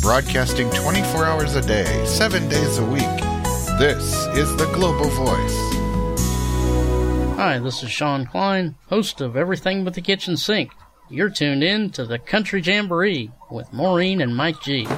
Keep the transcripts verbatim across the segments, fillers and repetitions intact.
broadcasting twenty-four hours a day, seven days a week. This is the Global Voice. Hi, this is Sean Klein, host of Everything But the Kitchen Sink. You're tuned in to the Country Jamboree with Maureen and Mike G.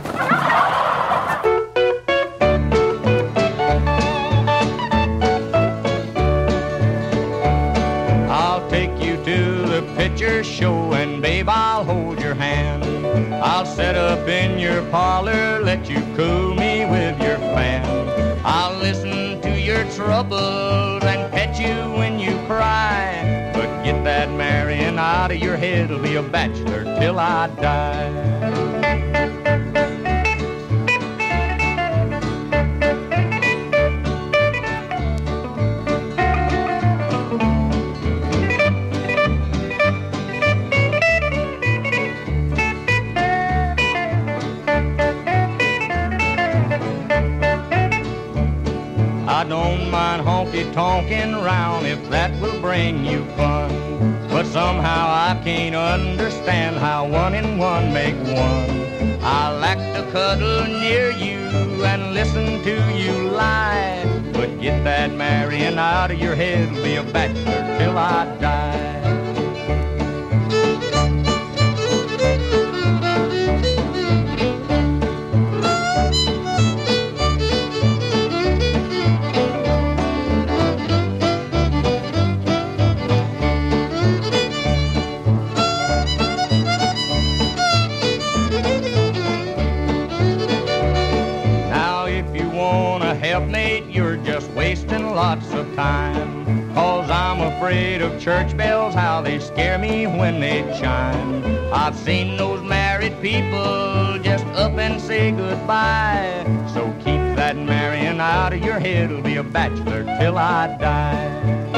I'll take you to the picture show and babe, I'll hold your hand. I'll set up in your parlor, let you cool me with your fan. I'll listen to your troubles and pet you when you cry. But get that marrying out of your head, I'll be a bachelor till I die. I don't mind honky-tonkin' round if that will bring you fun. But somehow I can't understand how one and one make one. I like to cuddle near you and listen to you lie. But get that marrying out of your head, be a bachelor till I die. Nate, you're just wasting lots of time. Cause I'm afraid of church bells, how they scare me when they chime. I've seen those married people just up and say goodbye. So keep that marrying out of your head, I'll be a bachelor till I die.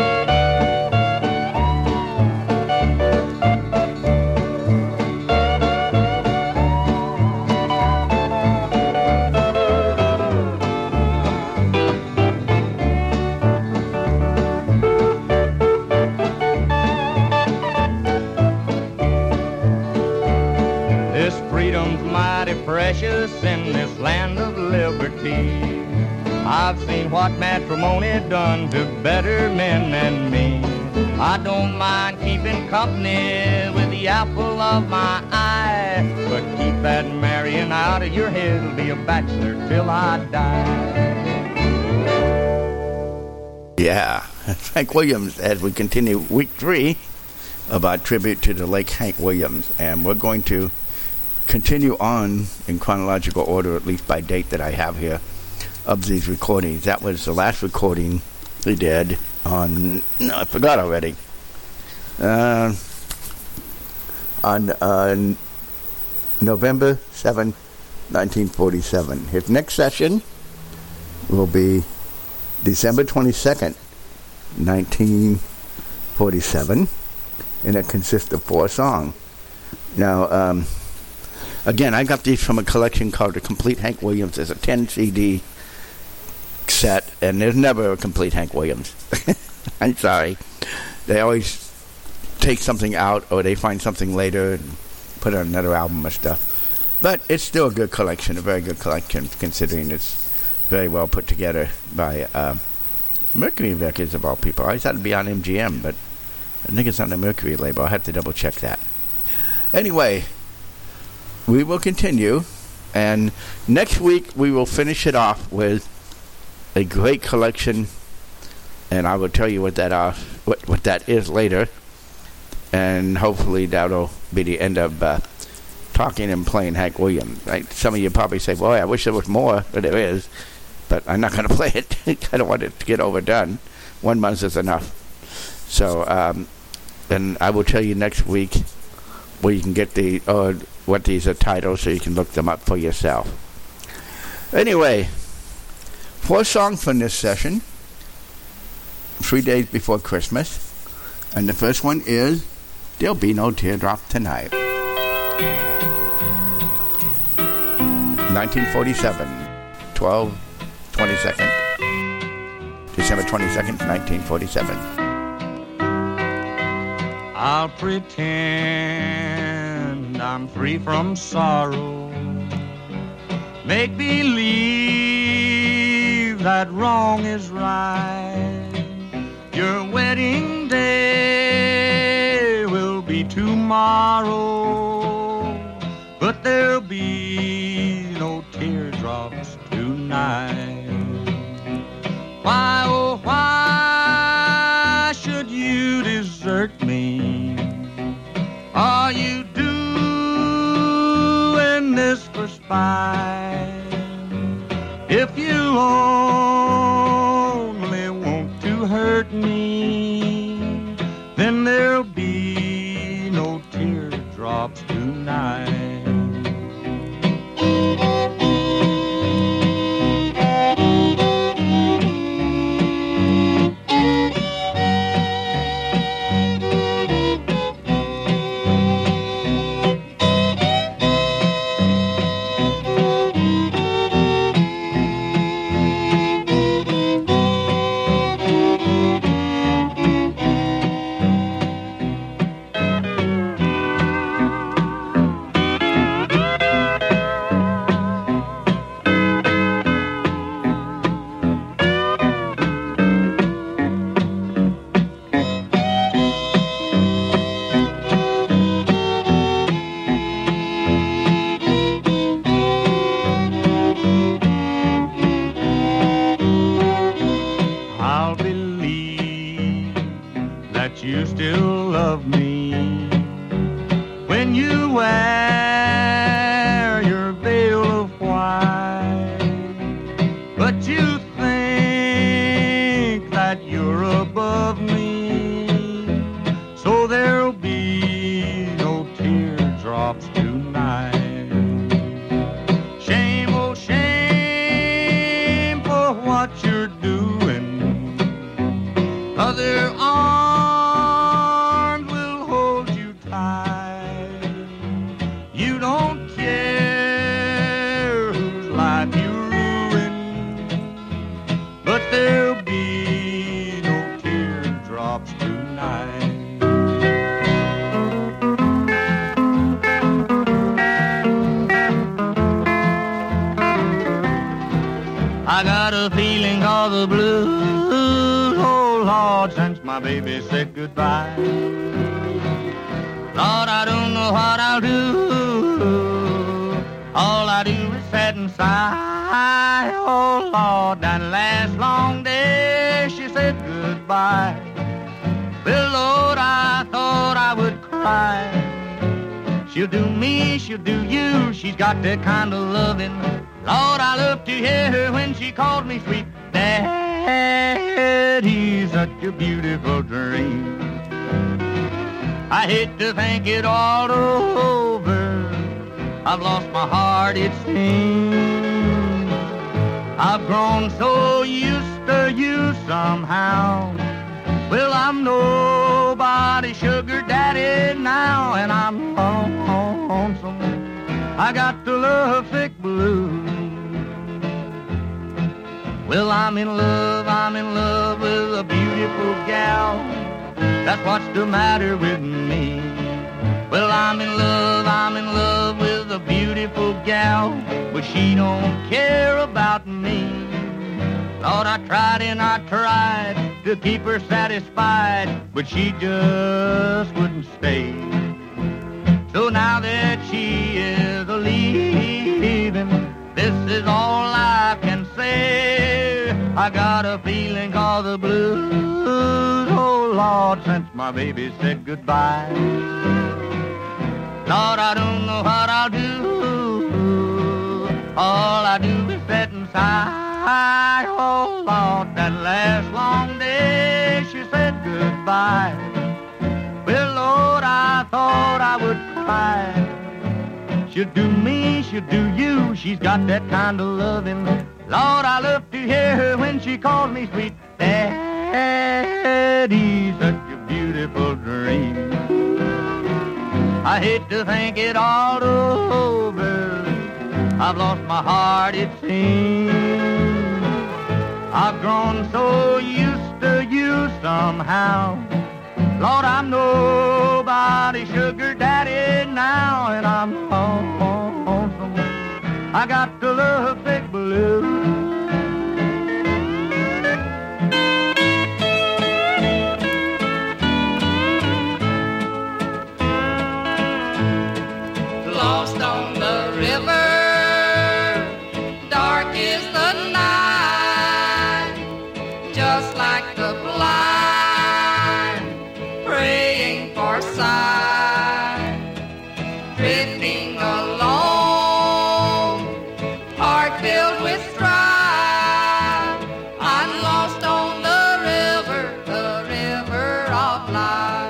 Precious in this land of liberty. I've seen what matrimony done to better men than me. I don't mind keeping company with the apple of my eye. But keep that marrying out of your head, I'll be a bachelor till I die. Yeah, Hank Williams as we continue week three of our tribute to the late Hank Williams. And we're going to continue on in chronological order, at least by date that I have here, of these recordings. That was the last recording we did on, no, I forgot already, uh, on uh, November seventh, nineteen forty-seven. His next session will be December twenty-second, nineteen forty-seven, and it consists of four songs. Now, um, again, I got these from a collection called The Complete Hank Williams. There's a ten C D set, and there's never a complete Hank Williams. I'm sorry. They always take something out, or they find something later and put on another album or stuff. But it's still a good collection, a very good collection, considering it's very well put together by uh, Mercury Records, of all people. I thought it'd be on M G M, but I think it's on the Mercury label. I'll have to double check that. Anyway, we will continue, and next week we will finish it off with a great collection, and I will tell you what that are, what what that is later, and hopefully that'll be the end of uh, talking and playing Hank Williams. Right? Some of you probably say, "Boy, I wish there was more," but there is. But I'm not going to play it. I don't want it to get overdone. One month is enough. So, um, and I will tell you next week where you can get the uh, what these are titled, so you can look them up for yourself. Anyway, four songs from this session, three days before Christmas, and the first one is "There'll Be No Teardrop Tonight." nineteen forty-seven, twelve twenty-second, December twenty-second, nineteen forty-seven. I'll pretend I'm free from sorrow make believe that wrong is right. Your wedding day will be tomorrow, but there'll be no teardrops tonight. Why, oh, why should you desert me? Are you doing this for spite? If you only want to hurt me, then there'll be no teardrops tonight. You still love me when you wear your veil of white, but you think that you're above me, so there'll be no teardrops tonight. Shame, oh shame for what you're doing. Other arms there'll be no teardrops tonight. I got a feeling all the blues, oh Lord, since my baby said goodbye. Lord, I don't know what I'll do. All I do is sit and sigh. Oh Lord, that last long day she said goodbye. Well, Lord, I thought I would cry. She'll do me, she'll do you. She's got that kind of loving. Lord, I love to hear her when she calls me sweet Daddy. Such a beautiful dream. I hate to think it all over. I've lost my heart, it seems. I've grown so used to you somehow. Well, I'm nobody's sugar daddy now, and I'm lonesome. I got the lovesick blues. Well, I'm in love, I'm in love with a beautiful gal. That's what's the matter with me. Well, I'm in love, I'm in love with a beautiful gal, but she don't care about me. Lord, I tried and I tried to keep her satisfied, but she just wouldn't stay. So now that she is leaving, this is all I can say. I got a feeling called the blues, oh Lord, since my baby said goodbye. Lord, I don't know what I'll do. All I do is sit and sigh. Oh, Lord, that last long day she said goodbye. Well, Lord, I thought I would cry. She'll do me, she'll do you. She's got that kind of loving. Lord, I love to hear her when she calls me sweet Daddy. Such a beautiful dream. I hate to think it all over. I've lost my heart, it seems. I've grown so used to you somehow. Lord, I'm nobody's sugar daddy now, and I'm lonesome. I got to love Big Blue. Lost on the river, dark is the night, just like the blind praying for sight, drifting alone, heart filled with strife. I'm lost on the river, the river of life.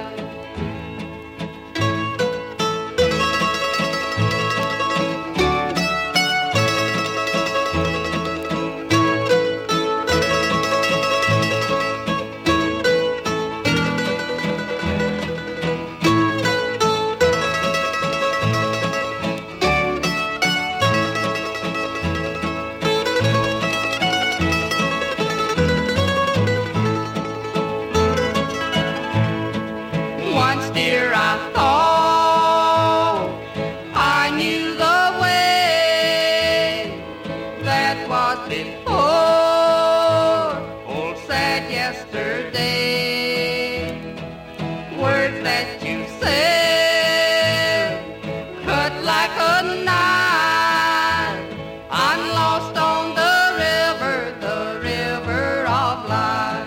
Once, dear, I thought I knew the way that was before old sad yesterday. Words that you said cut like a knife. I'm lost on the river, the river of life.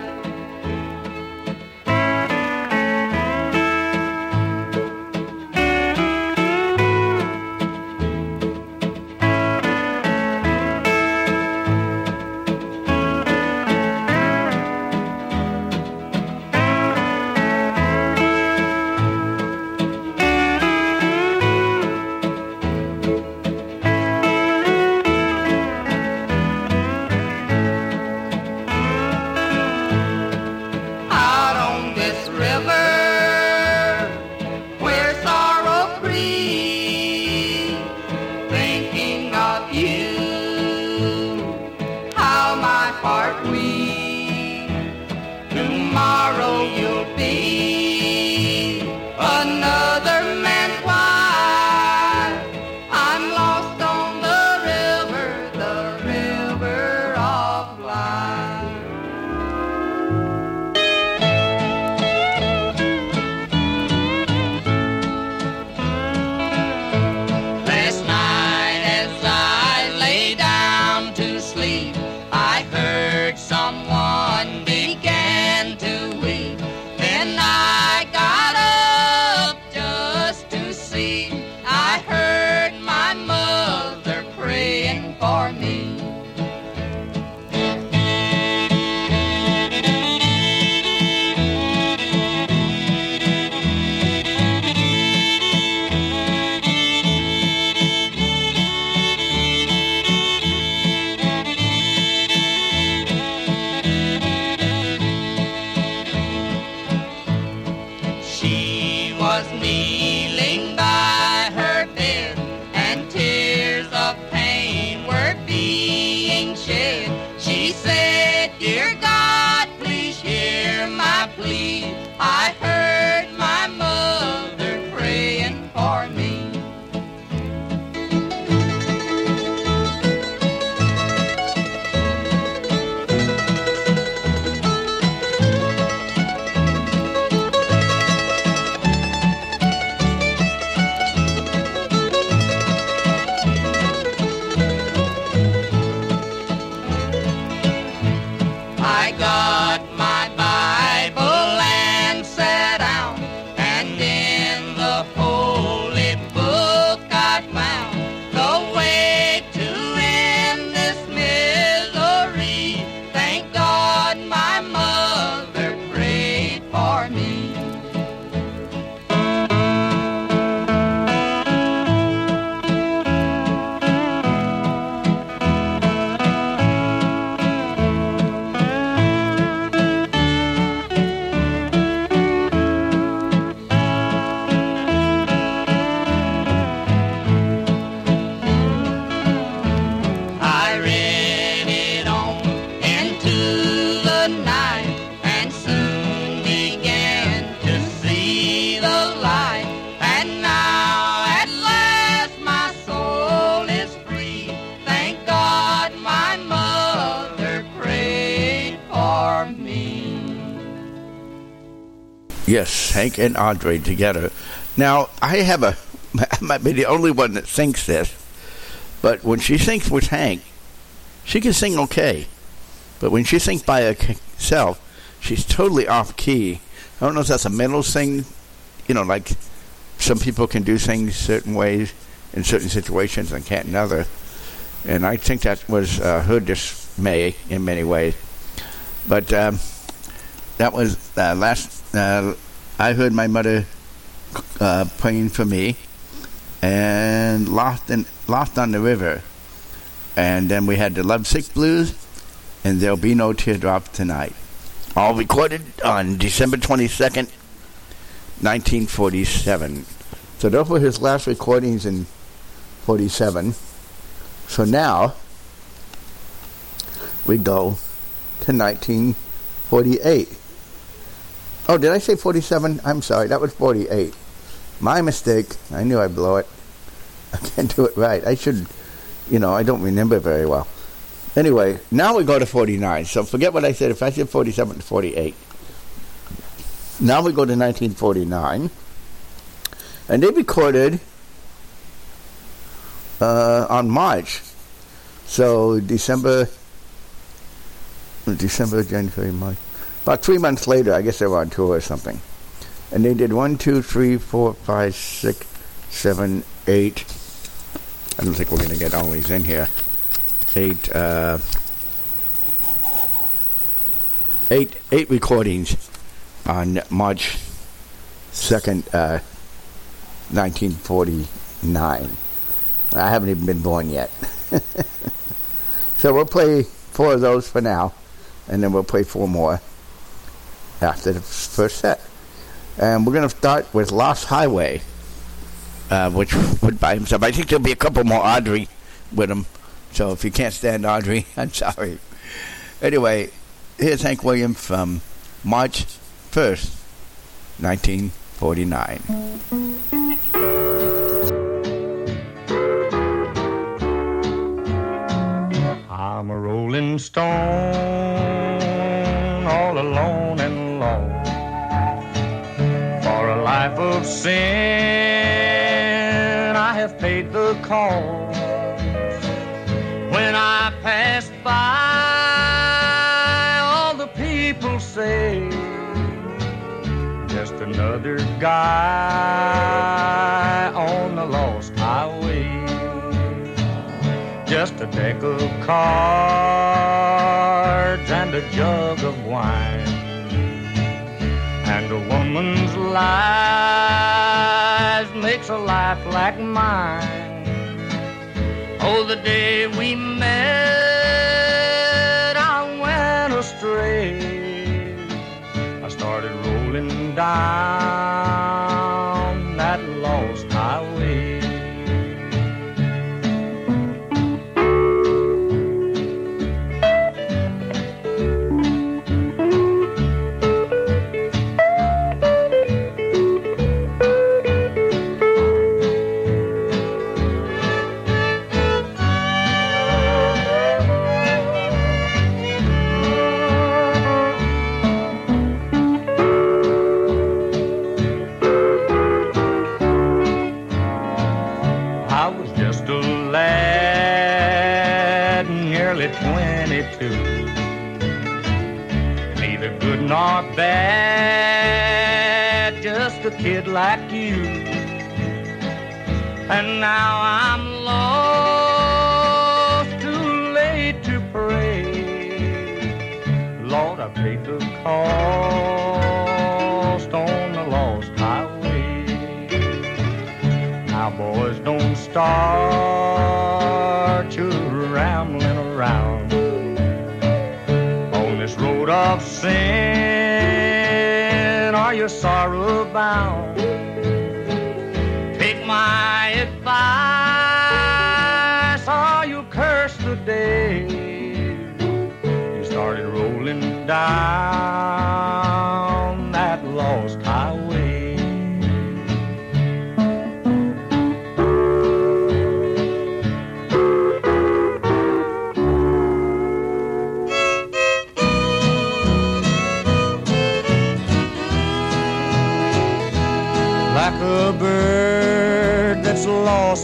Out on this river where sorrow creeps, thinking of you, how my heart weeps. Tomorrow you'll be another man's wife. I'm lost on the river, the river of life. Last night as I lay down to sleep, I heard someone began to weep. Then I got up just to see. I heard my mother praying for me. She was kneeling by her bed, and tears of pain were being Yes, Hank and Audrey together. Now, I have a, I might be the only one that thinks this, but when she sings with Hank, she can sing okay. But when she sings by herself, she's totally off key. I don't know if that's a mental thing, you know, like some people can do things certain ways in certain situations and can't in other. And I think that was uh, her dismay in many ways. But um, that was uh, last, uh, I heard my mother uh, praying for me, and Lost, in, Lost on the River. And then we had the Lovesick Blues, and There'll Be No Teardrop Tonight. All recorded on December twenty-second, nineteen forty-seven. So those were his last recordings in forty-seven. So now we go to nineteen forty-eight. Oh, did I say forty-seven? I'm sorry, that was forty-eight. My mistake. I knew I'd blow it. I can't do it right. I should, you know, I don't remember very well. Anyway, now we go to forty-nine. So forget what I said. If I said forty-seven to forty-eight. Now we go to nineteen forty-nine. And they recorded uh, on March. So December, December, January, March. About three months later, I guess they were on tour or something. And they did one, two, three, four, five, six, seven, eight. I don't think we're going to get all these in here. Eight, uh, eight, eight recordings on March second, uh, nineteen forty-nine. I haven't even been born yet. So we'll play four of those for now, and then we'll play four more after the first set. And we're going to start with Lost Highway, uh, which would by himself. I think there'll be a couple more Audrey with him. So if you can't stand Audrey, I'm sorry. Anyway, here's Hank Williams from March first, nineteen forty-nine. I'm a rolling stone, all alone and lost, for a life of sin I have paid the cost. When I pass by, all the people say, just another guy on the lost highway. Just a deck of cards and a jug of wine, and a woman's lies makes a life like mine. Oh, the day we met, I went astray. I started rolling down that lost highway. Neither good nor bad, just a kid like you. And now I'm lost, too late to pray. Lord, I paid the cost on the lost highway. Now boys, don't start your rambling around this road of sin, are you sorrow bound? Take my advice, or you'll curse the day you started rolling down that lost highway.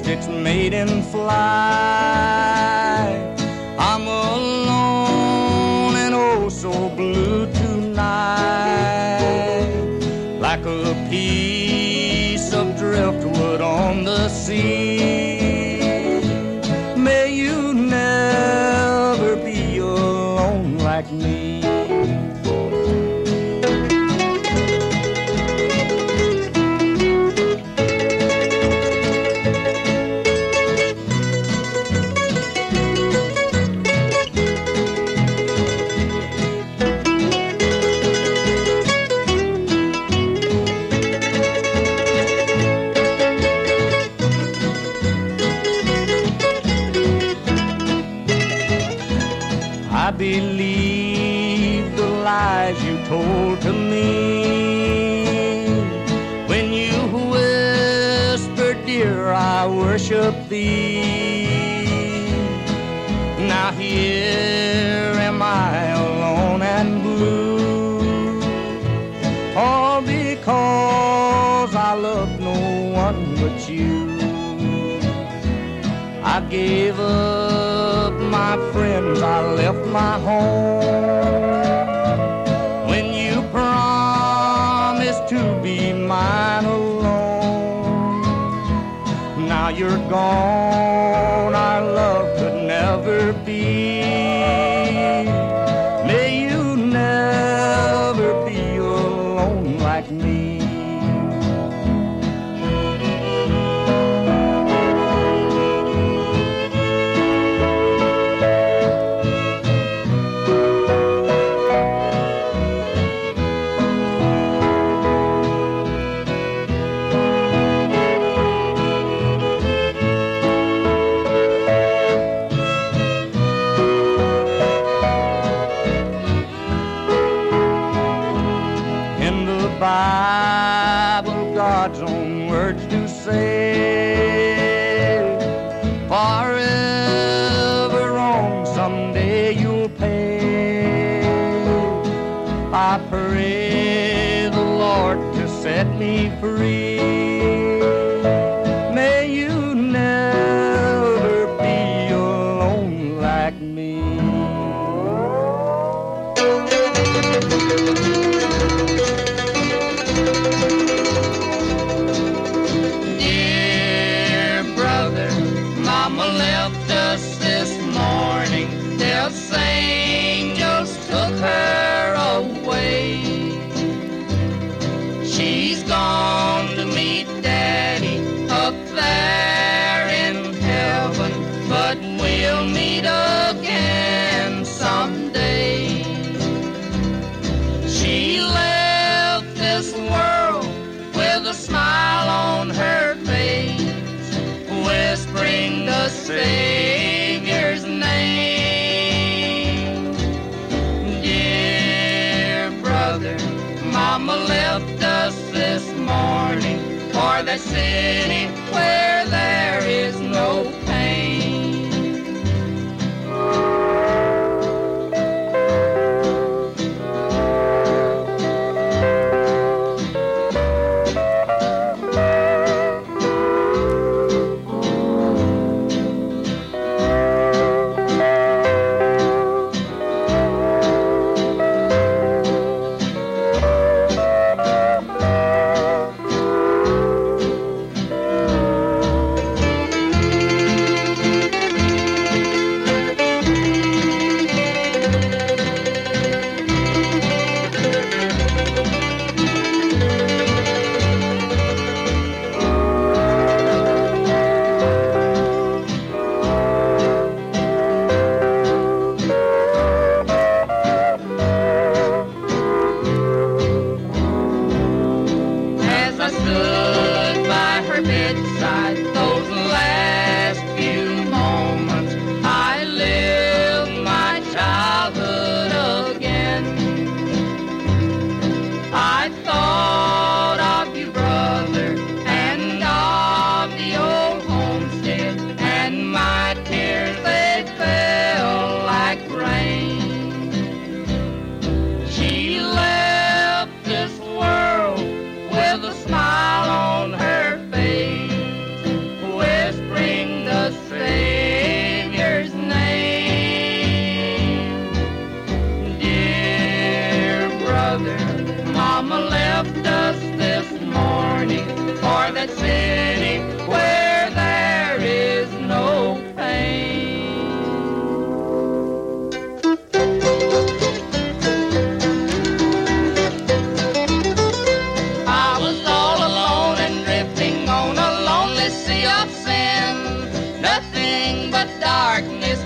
its maiden flight. I'm alone and oh so blue tonight, like a piece of driftwood on the sea. May you never be alone like me. I believe the lies you told to me when you whispered, dear, I worship thee. Now here am I alone and blue, all because I love no one but you. I gave up my friends, I left my home when you promised to be mine alone. Now you're gone, our love could never be. May you never be alone like me. Bible, God's own words do say, forever wrong, someday you'll pay. I pray the Lord to set me free. May you never be alone like me. Mama left us this morning, death's angels took her away. She's gone to meet Daddy up there in heaven, but we'll meet again someday. She left this world with a smile on her face, whispering the Savior's name. Dear brother, Mama left us this morning for the city where there is no pain.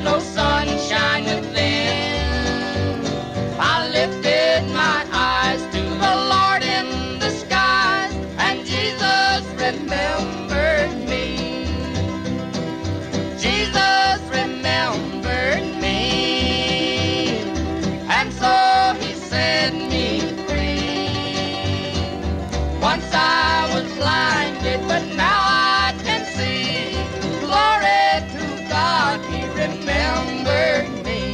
no sunshine within. I lifted my eyes to the Lord in the skies, and Jesus remembered me. Jesus remembered me, and so he set me free. Once I was blinded, but now I can see. Glory to God, he remembered me.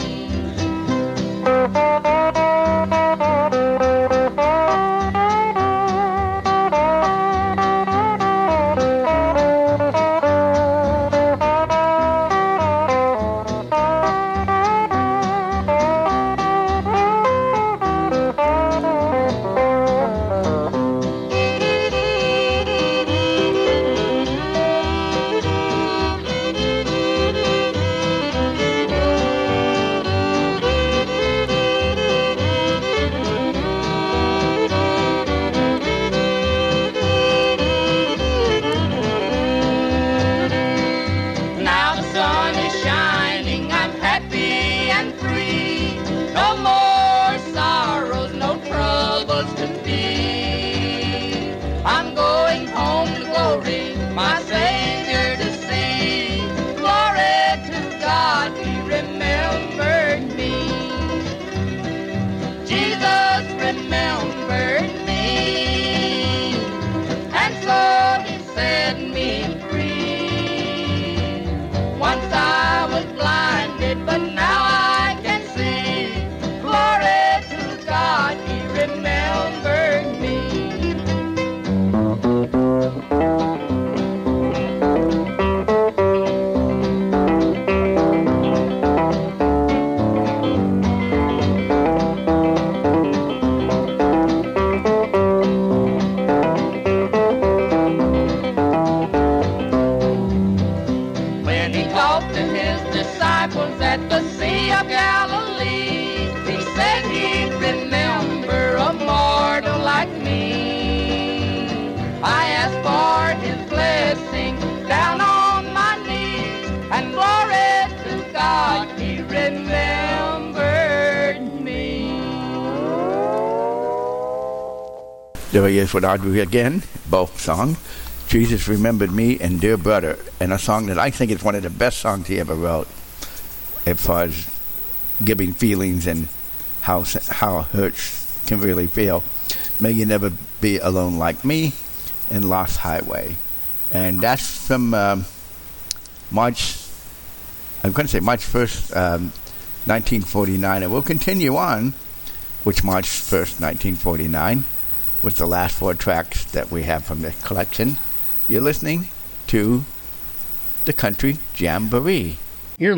Now the sun is shining, I'm happy and free. No more sorrows, no troubles to be. I'm going home to glory, my Savior to see. Glory to God, he remembered me. Jesus remembered me, and so he set me free. Once I was blinded, but now I can see. Glory to God, he remembered me. When he talked to his disciples at the Sea of Galilee, he said he'd remember a mortal like me. I asked for his blessing down on my knees, and glory to God, he remembered me. There he is with Audrey again, both songs. Jesus Remembered Me and Dear Brother, and a song that I think is one of the best songs he ever wrote as far as giving feelings and how how hurts can really feel. May You Never Be Alone Like Me and Lost Highway. And that's from um, March, I'm going to say March first, um, nineteen forty-nine, and we'll continue on with March first, nineteen forty-nine, with the last four tracks that we have from the collection. You're listening to the Country Jamboree.